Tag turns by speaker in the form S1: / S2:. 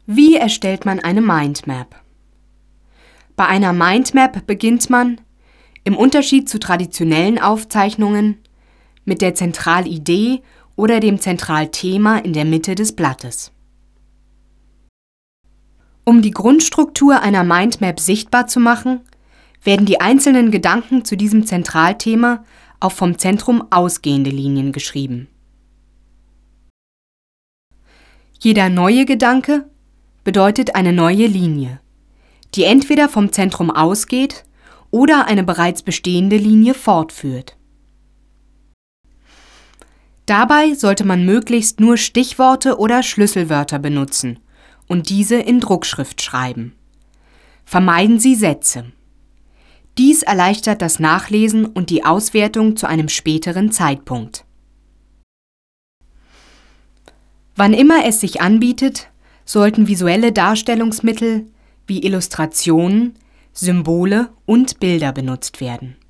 S1: Wie erstellt man eine Mindmap? Bei einer Mindmap beginnt man, im Unterschied zu traditionellen Aufzeichnungen, mit der Zentralidee oder dem Zentralthema in der Mitte des Blattes. Um die Grundstruktur einer Mindmap sichtbar zu machen, werden die einzelnen Gedanken zu diesem Zentralthema auf vom Zentrum ausgehende Linien geschrieben. Jeder neue Gedanke bedeutet eine neue Linie, die entweder vom Zentrum ausgeht oder eine bereits bestehende Linie fortführt. Dabei sollte man möglichst nur Stichworte oder Schlüsselwörter benutzen und diese in Druckschrift schreiben. Vermeiden Sie Sätze. Dies erleichtert das Nachlesen und die Auswertung zu einem späteren Zeitpunkt. Wann immer es sich anbietet, sollten visuelle Darstellungsmittel wie Illustrationen, Symbole und Bilder benutzt werden.